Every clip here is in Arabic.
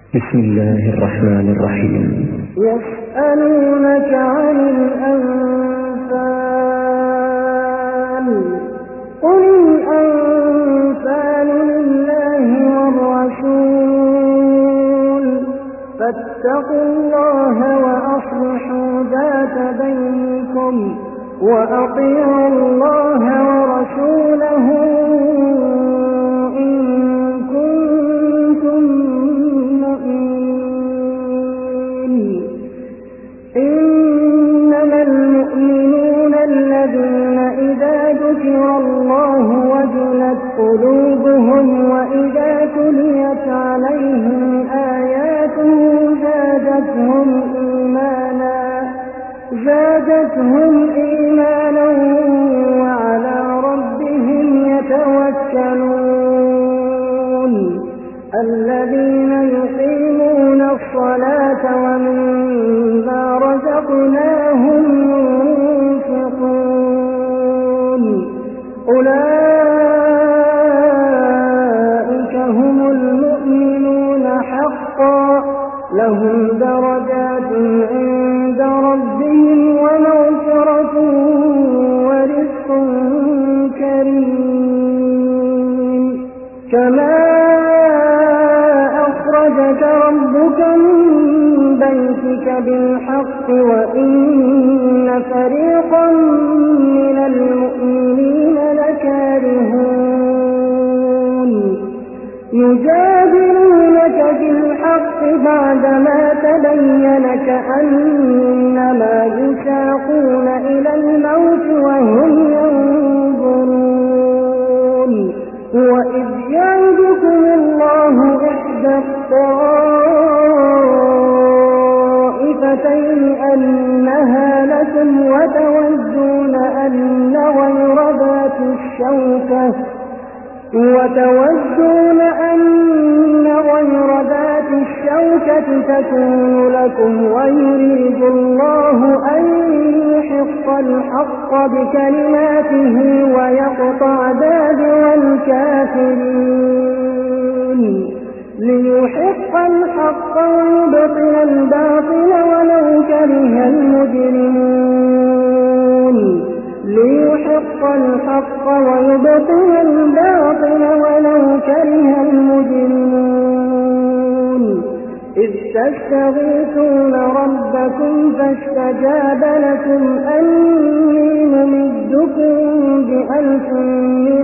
بسم الله الرحمن الرحيم. يسألونك عن الأنفال قل الأنفال لله والرسول فاتقوا الله وأصلحوا ذات بينكم وأطيعوا الله ورسوله إن كنتم مؤمنين. إنما المؤمنون الذين إذا ذكر الله وجلت قلوبهم وإذا تليت عليهم آياته زادتهم إيمانا وعلى ربهم يتوكلون. الذين يقيمون الصلاة ومما رزقناهم ينفقون أولئك هم المؤمنون حقا لهم درجات عند ربهم ومغفرة ورزق كريم. كما أخرجك ربك من بيتك بالحق وإن فريقا من المؤمنين لكارهون يجادلونك في الحق بعدما تبين كأنما يساقون إلى الموت وهم ينظرون. وإذ يعدكم الله إحدى الطائفتين أنها لكم وتودون أن غير ذات الشوكة تكون لكم ويريد الله أن يحق الحق بكلماته ويقطع دابر الكافرين. ليحق الحق ويبطل الباطل ولو كره المجرمون. ليحق الحق ويبطل الباطل ولو كره المجرمون. إذ تستغيثون ربكم فاستجاب لكم أني ممدكم ب1000 من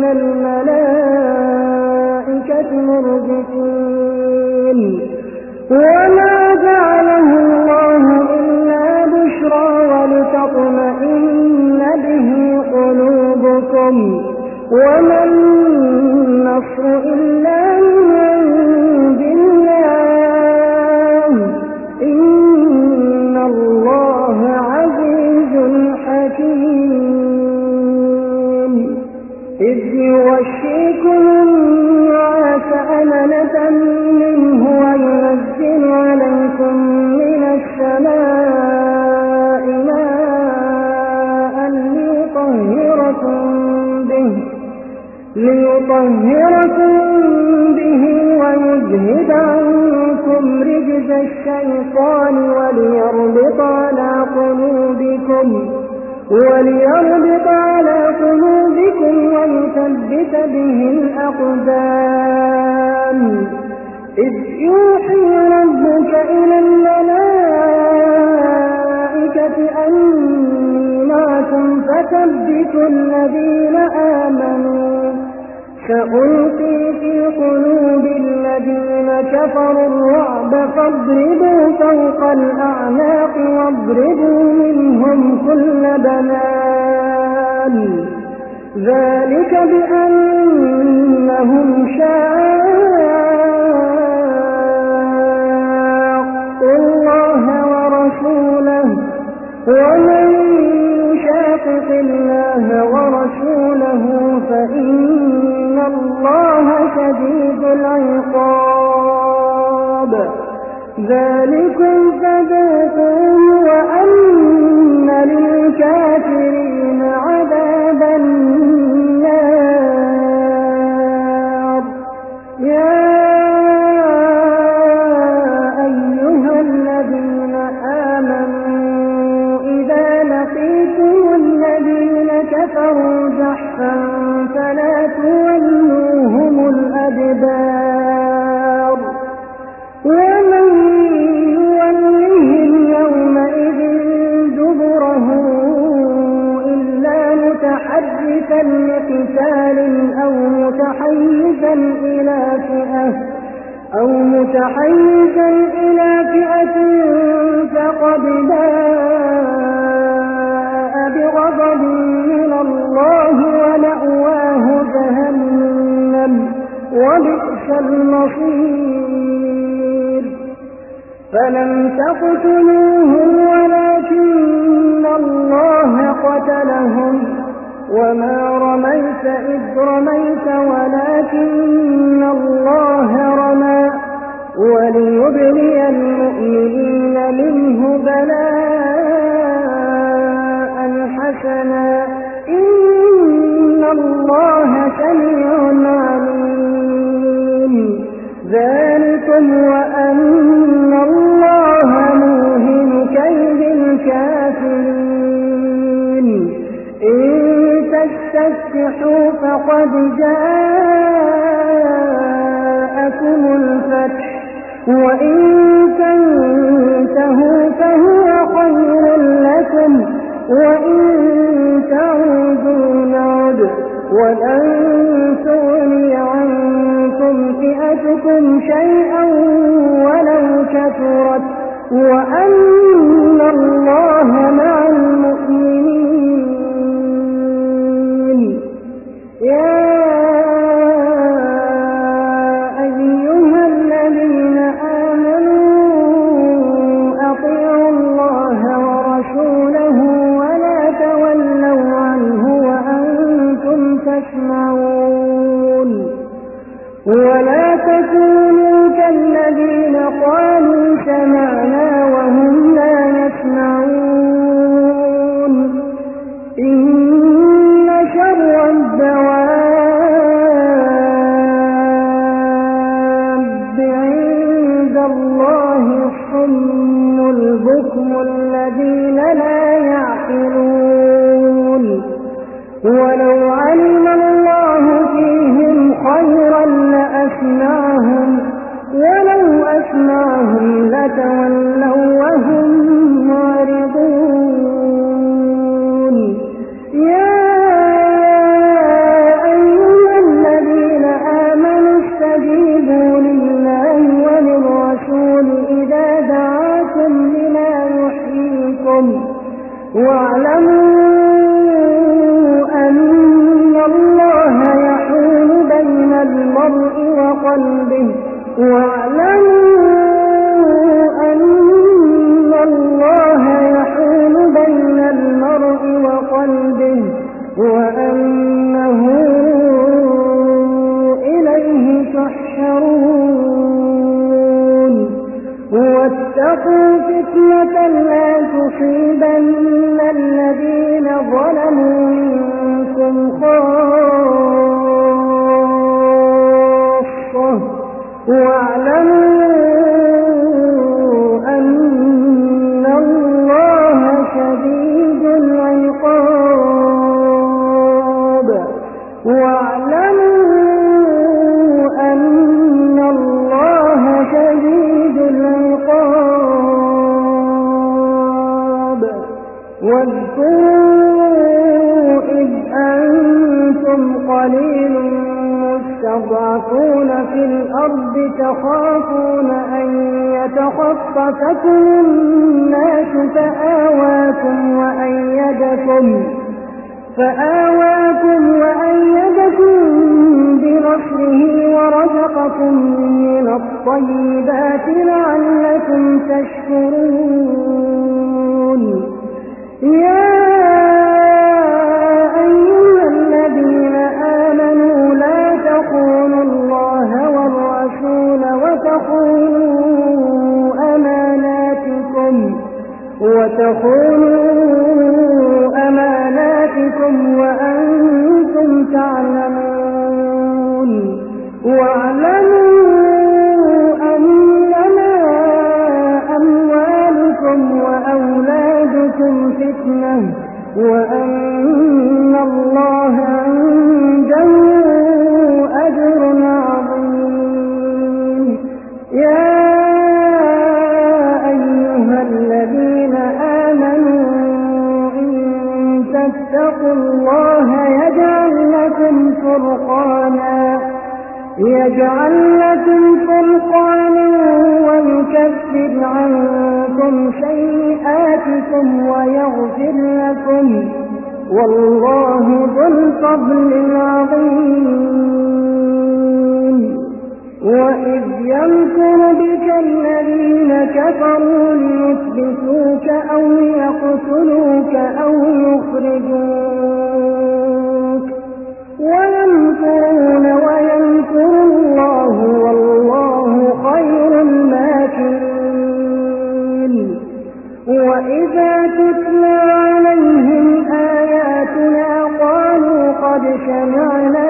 الملائكة مردفين. وما جعله الله إلا بشرى ولتطمئن به قلوبكم وما النصر إلا من عند الله إن الله عزيز حكيم. إذ يغشيكم النعاس أمنة منه وينزل عليكم من السماء ماء ليطهركم به ويذهب عنكم رجز الشيطان وليربط على قلوبكم ويثبت به الأقدام. إذ يوحي ربك إلى الملائكة أني معكم فثبتوا الذين آمنوا. سألقي في قلوب الذين كفروا الرعب فاضربوا فوق الأعناق واضربوا منهم كل بنان. ذلك بأنهم شاقوا الله ورسوله ومن يشاقق الله ورسوله فإن الله شديد العقاب. ذلكم فذوقوه وأن للكافرين عذاب النار. يا متحيزا إلى فئة فقد باء بغضب من الله ومأواه جهنم وبئس المصير فلم تقتلوهم ولكن الله قتلهم وما رميت إذ رميت ولكن الله رمى وليبلي المؤمنين منه بلاء حسنا إن الله سميع عليم ذلكم وأن الله موهن كيد الكافرين إن تستفتحوا فقد جاءكم الفتح وإن تنتهوا فهو خير لكم وإن تعودوا نعد ولن تغني عنكم فئتكم شيئا ولو كثرت وأن الله مع المؤمنين يا أيها الذين آمنوا أطيعوا الله ورسوله ولا تولوا عنه وأنتم تسمعون ولا تكونوا كالذين قالوا سمعنا وهم لا يسمعون إن شر الدواب عند الله الصم البكم الذين لا يعقلون ولو علم الله فيهم خيرا لأسمعهم ولو أسمعهم لتولوا وهم معرضون يا أيها الذين آمنوا استجيبوا لله وللرسول إذا دعاكم لما يحييكم واعلموا أن الله يحول بين المرء وقلبه وأنه إليه تحشرون واتقوا فتنة لا تصيبن الذين ظلموا منكم خاصة واعلموا أن الله شديد العقاب واذكروا إذ أنتم قليل مستضعفون في الأرض تخافون أن يتخطفكم الناس فآواكم وأيدكم بنصره ورزقكم من الطيبات لعلكم تشكرون يا أيها الذين آمنوا لا تخونوا الله والرسول وتخونوا أماناتكم وأنتم تعلمون واعلموا أنما أموالكم وأولادكم فتنة وأن الله عنده أجر عظيم يا أيها الذين آمنوا إن تتقوا الله يجعل لكم فرقانا يكفر عنكم سيئاتكم ويغفر لكم والله ذو الفضل العظيم وإذ يمكر بك الذين كفروا ليثبتوك أو يقتلوك أو يخرجوك ويمكرون ويمكر الله والله خير الماكرين وإذا تتلى عليهم آياتنا قالوا قد سمعنا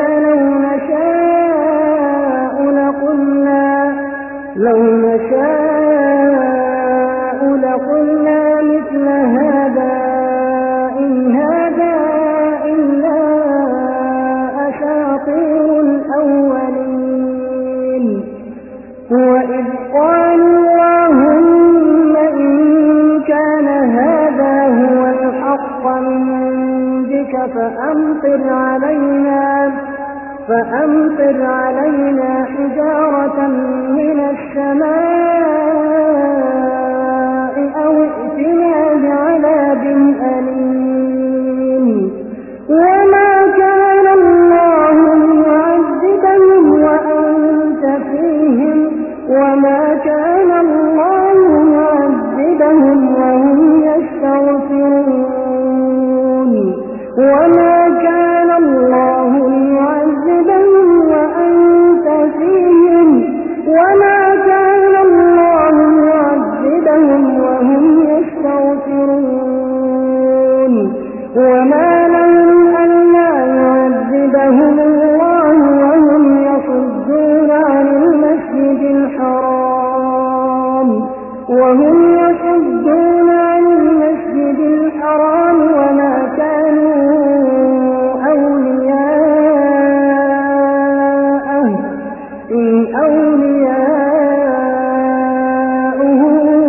لو نشاء لقلنا مثل هذا إن هذا إلا أساطير الأولين وإذ قالوا اللهم إن كان هذا هو الحق من عندك فأمطر علينا حجارة من السماء أو ائتنا بعذاب أليم وما كان الله ليعذبهم وأنت فيهم وما كان الله ليعذبهم وهم يستغفرون وما كان الله ليعذبهم وأنت فيهم وما كان الله ليعذبهم وهم يستغفرون وما لهم ألا يعذبهم الله وهم يصدون عن المسجد الحرام وما كانوا أولياءه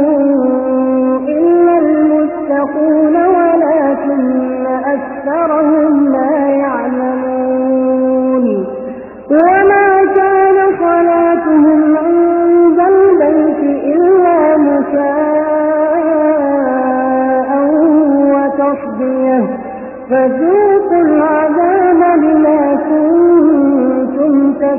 إلا المتقون ولكن أكثرهم لا يعلمون وما كان صلاتهم عند البيت إلا مكاء وتصدية فذوقوا العذاب بما كنتم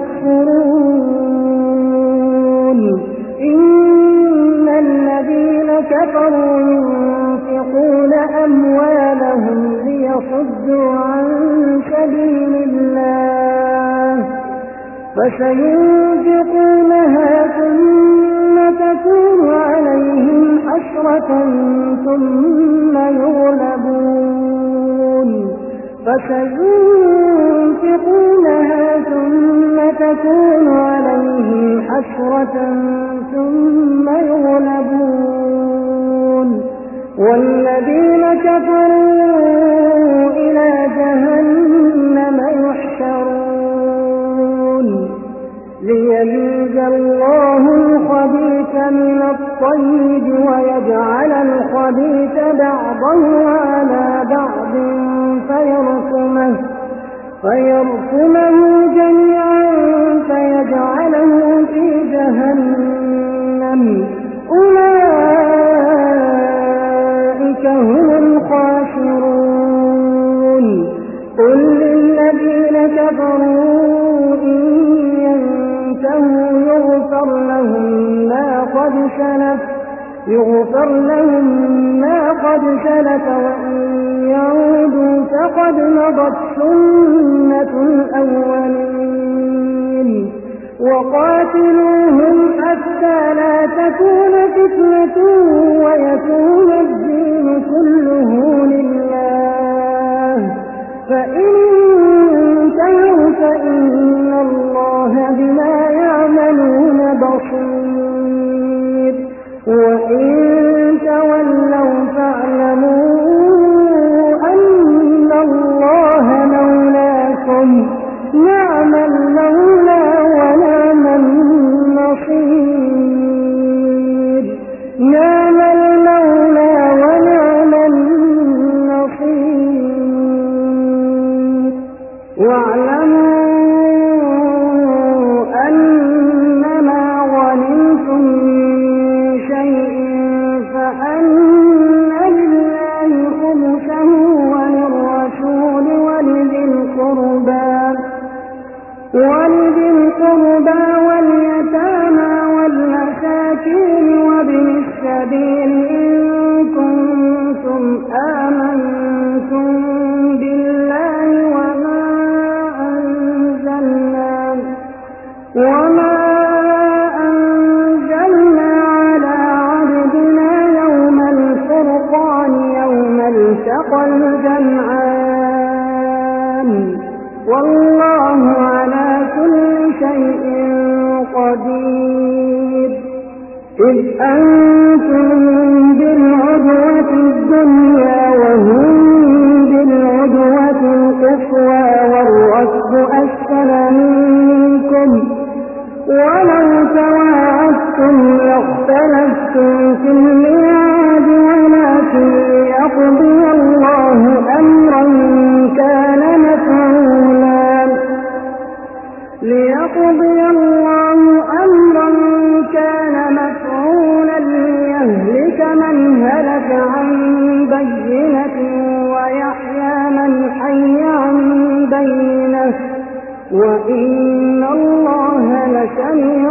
تكفرون إن الذين كفروا ينفقون أموالهم ليصدوا عن سبيل الله فسينفقونها ثم تكون عليهم حسرة ثم يغلبون فسينفقونها ثم تكون عليهم حسرة ثم يغلبون والذين كفروا إلى جهنم يحشرون ليميز الله الخبيث من الطيب ويجعل الخبيث بعضه على بعض فيركمه جميعا فيجعله في جهنم أولئك هم الخاسرون قل للذين كفروا إن ينتهوا يغفر لهم ما قد سلف وإن يعودوا فقد مضت سنة الأولين وقاتلوهم حتى لا تكون فتنة ويكون الدين كله لله فإن انتهوا فإن الله بما يعملون بصير وإن تولوا فاعلموا أن الله مولاكم نعم المولى ونعم النصير نعم المولى ونعم النصير واعلموا أنما غنمتم من شيء السبيل إن كنتم آمنتم بالله وما أنزلنا على عبدنا يوم الفرقان يوم التقى الجمعان والله على كل شيء قدير إذ أنتم بالعدوة الدنيا وهم بالعدوة القصوى والركب أسفل منكم ولو تواعدتم لاختلفتم في الميعاد ولكن ليقضي الله أمرا كان مفعولا ليهلك من هلك عن بينة ويحيى من حي عن بينة وإن الله لسميع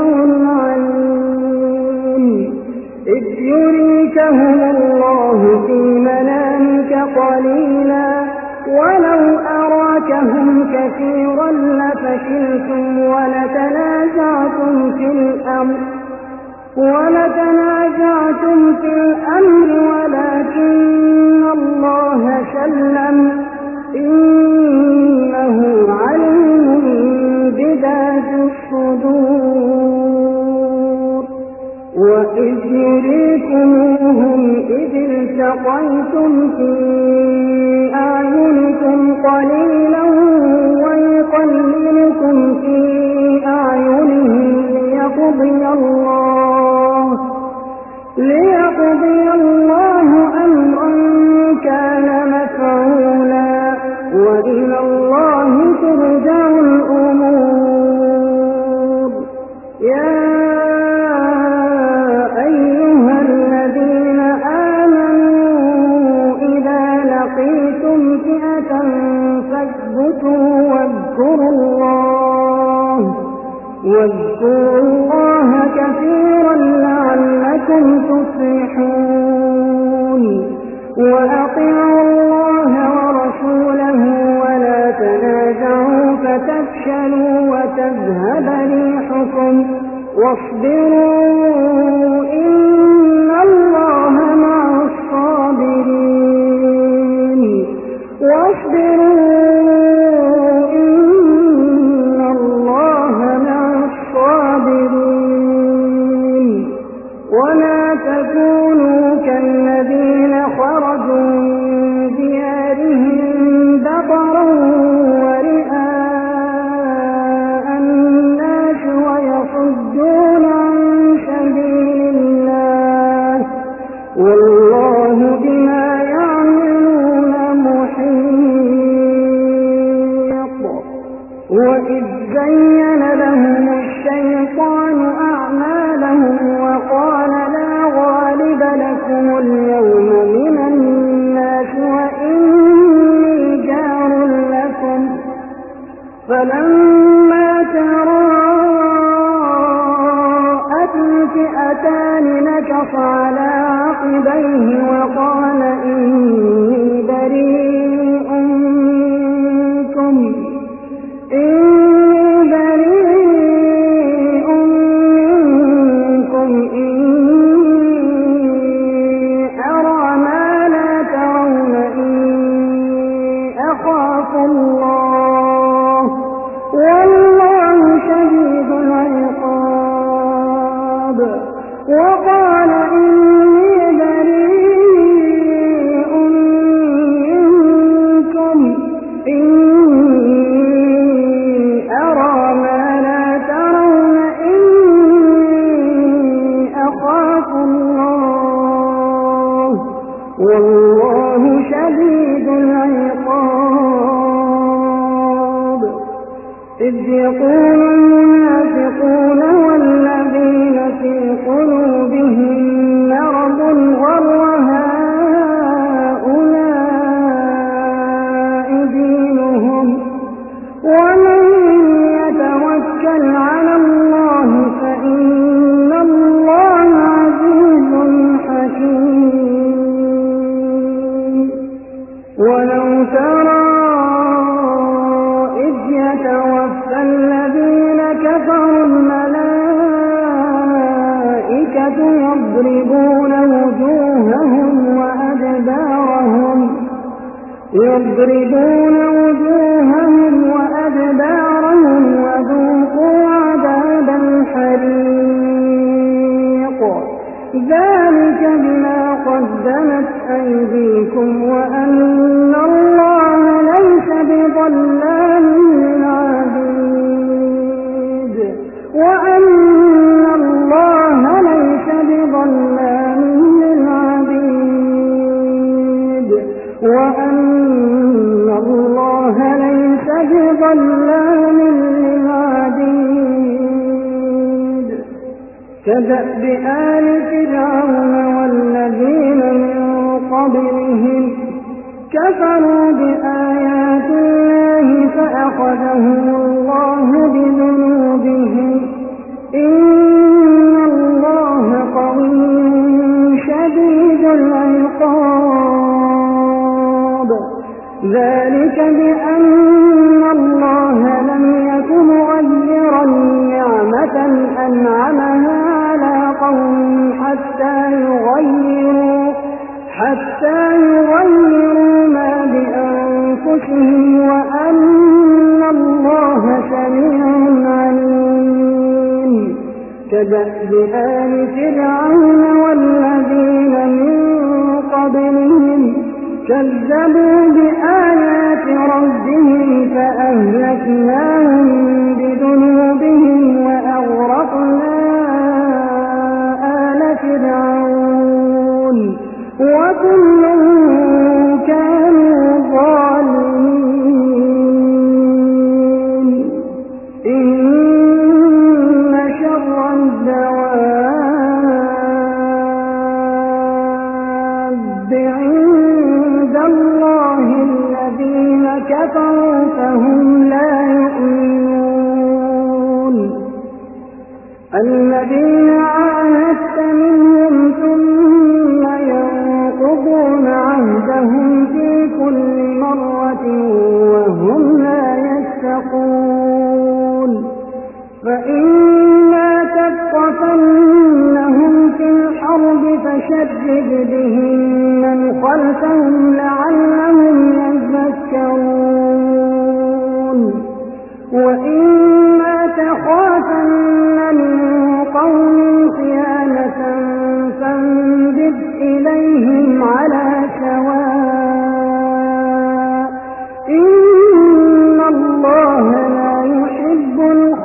عليم إذ يريكهم الله في منامك قليلا ولو أراكهم كثيرا لفشلتم ولتنازعتم في الأمر ولكن الله سلم إنه عليم بذات الصدور وإذ يريكموهم إذ التقيتم في أعينكم قليلا ويقللكم في أعينهم ليقضي الله أمرا كان مفعولا وإلى الله ترجع الأمور يا أيها الذين آمنوا إذا لقيتم فئة فاثبتوا واذكروا الله كثيرا لعلكم تفلحون وأطيعوا الله ورسوله ولا تنازعوا فتفشلوا وتذهب ريحكم واصبروا إن الله مع الصابرين ولا تكونوا كالذين خرجوا من ديارهم بطرا ورئاء الناس ويصدون عن سبيل الله والله بما يعملون محيط وإذ زين لهم الشيطان أعمالهم وقال لا غالب لكم اليوم من الناس وإني جار لكم فلما تراءت الفئتان نكص على عقبيه وقال إني بريء منكم والله شديد العقاب وقال إني بريء منكم إني أرى ما لا ترون إني أخاف الله والله شديد العقاب إذ يقول المنافقون والذين في قلوبهم مرض غر هؤلاء دينهم ومن يتوكل على الله فإن الله عزيز حكيم يضربون وجوههم وأدبارهم وذوقوا عذاب الحريق ذلك بما قدمت أيديكم وأن الله ليس بظلام للعبيد كدأب آل فرعون والذين من قبلهم كفروا بآيات الله فأخذهم الله بذنوبهم إن الله قوي شديد العقاب ذلك بأن الله لم يك مغيرا نعمة أنعمها على قوم حتى يغيروا ما بأنفسهم وأن الله سميع عليم كدأب آل فرعون والذين من قبلهم كذبوا بآيات ربهم فأهلكناهم بذنوبهم وأغرقنا آل فرعون وكل كانوا ظالمين إن شر الدواب عند الله الذين كفروا فهم لا يؤمنون الذين عاهدت منهم ثم ينقضون عهدهم في كل مرة وهم لا يتقون فإما تثقفنهم في الحرب فشدد بهم من خلفهم لعلهم يذكرون وإما تخافن من قوم خيانة فانبذ إليهم على سواء إن الله لا يحب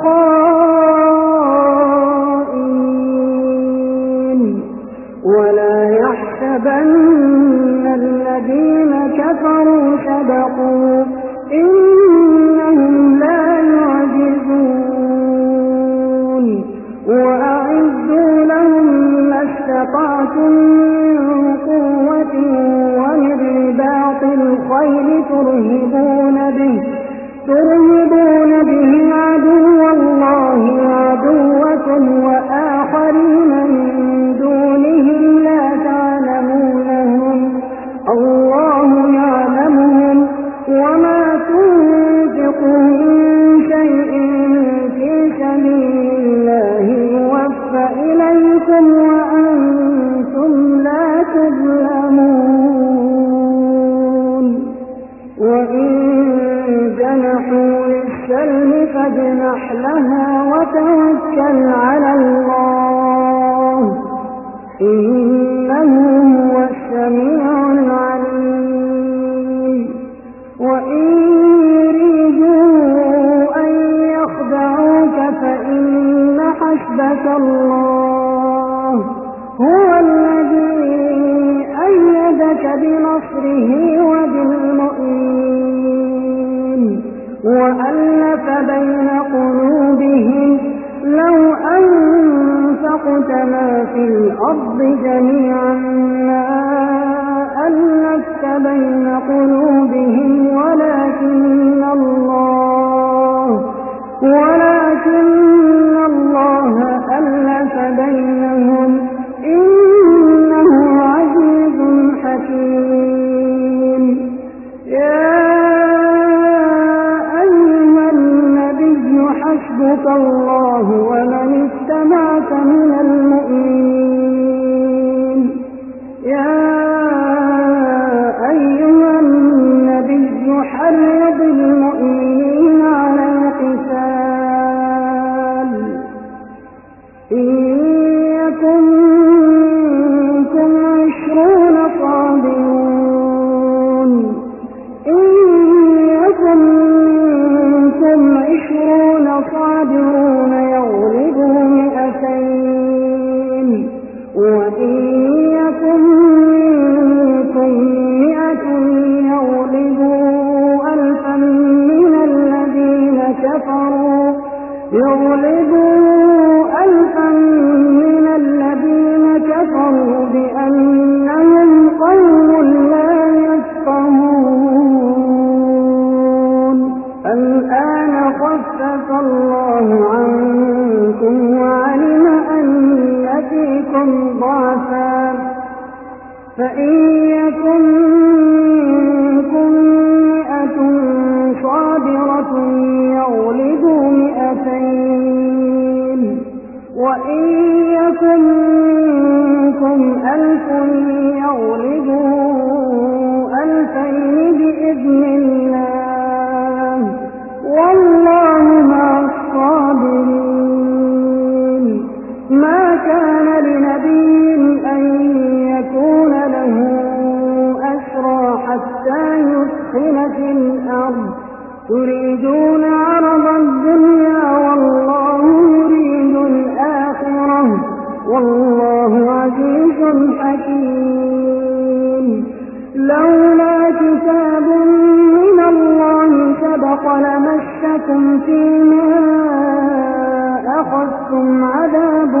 الخائنين ولا يحسبن الذين كفروا سبقوا إنهم لا يعجزون وأعدوا لهم ما استطعتم من قوة ومن رباط الخيل ترهبون به عدو الله وعدوكم وآخرين من دونهم لا تعلمونهم الله يعلمهم وما تنفقوا من شيء في سبيل الله يوفى إليكم وأنتم لا تظلمون وإن جنحوا للسلم فاجنح لها وتوكل على الله إنه هو السميع العليم وإن يريدوا أن يخدعوك فإن حسبك الله هو الذي أيدك بنصره وبالمؤمنين وألف بين قلوبهم لو أنفقت ما في الأرض جميعا ما ألفت بين قلوبهم ولكن الله ألف بينهم إنه عزيز حكيم يا أيها النبي حسبك الله ومن اتبعك من المؤمنين وإن يكن منكم 100 يغلبوا ألفا من الذين كفروا بأنهم قوم لا يفقهون. الآن خفف الله عنكم وعلم أن فيكم ضعفا فإن يكن منكم 100 صابرة يغلبوا 200 وإن يكن منكم 1000 يغلبوا 2000 بإذن الله والله مع الصابرين. ما كان لنبي أن يكون له أسرى حتى يثخن في الأرض تريدون عرض الدنيا والله يريد الآخرة والله عزيز حكيم. لولا كتاب من الله سبق لمسكم فيما أخذتم عذاب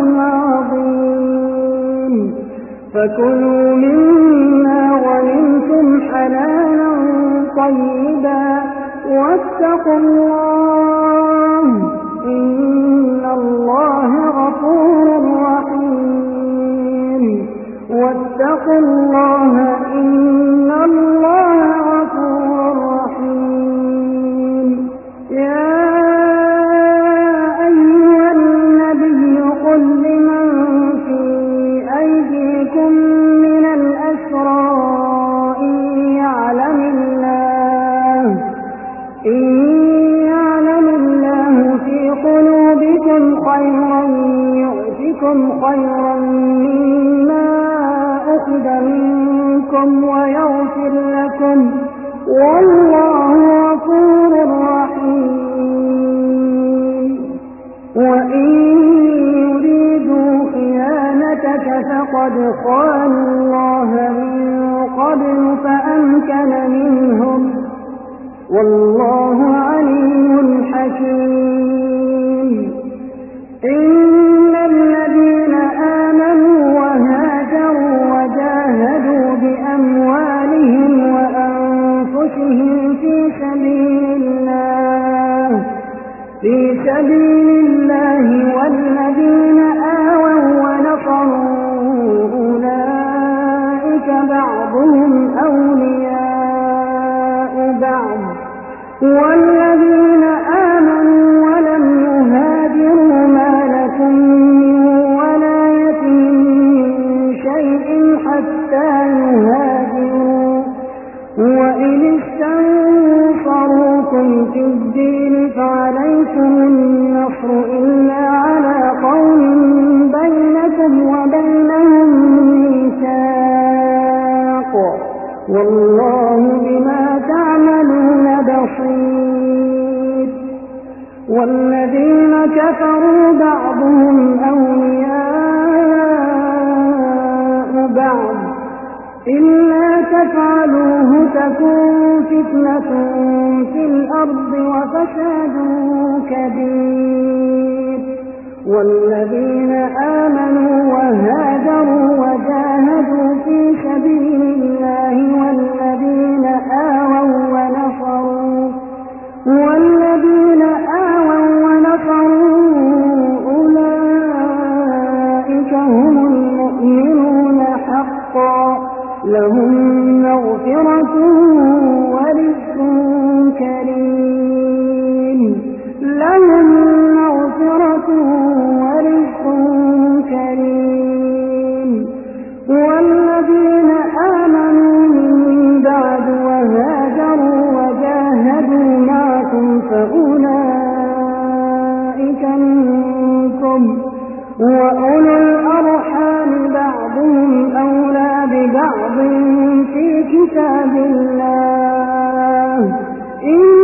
عظيم. فكلوا مما غنمتم حلالا طيبا واتقوا الله إن الله غفور رحيم. واتقوا الله إن الله غفور رحيم. يا أيها النبي قل لمن في أيديكم من الأسرى إن يعلم الله في قلوبكم خيرا يؤتكم خيرا مما أخذ منكم ويغفر لكم والله غفور رحيم. وإن يريدوا خيانتك فقد خانوا الله من قبل فأمكن منهم والله عليم حكيم. إن الذين آمنوا وهاجروا وجاهدوا بأموالهم وأنفسهم في سبيل الله والذين آووا ونصروا أولئك بعضهم أولياء بعض والذين آمنوا ولم يهاجروا ما لكم من ولايتهم من شيء حتى يهاجروا وإن استنصروكم في الدين فعليكم النصر إلا على قوم بينكم وبينهم ميثاق والله بما تعملون بصير. والذين كفروا بعضهم أولياء بعض إلا تفعلوه تكن فتنة في الأرض وفساد كبير. والذين آمنوا وهاجروا وجاهدوا في سبيل الله والذين آووا ونصروا أولئك هم المؤمنون حقا لهم مغفرة ورزق كريم. لهم مغفرة ورزق كريم. والذين آمنوا من بعد وهاجروا وجاهدوا معكم فأولئك منكم وأولو الأرحام بعضهم أولى ببعض في كتاب الله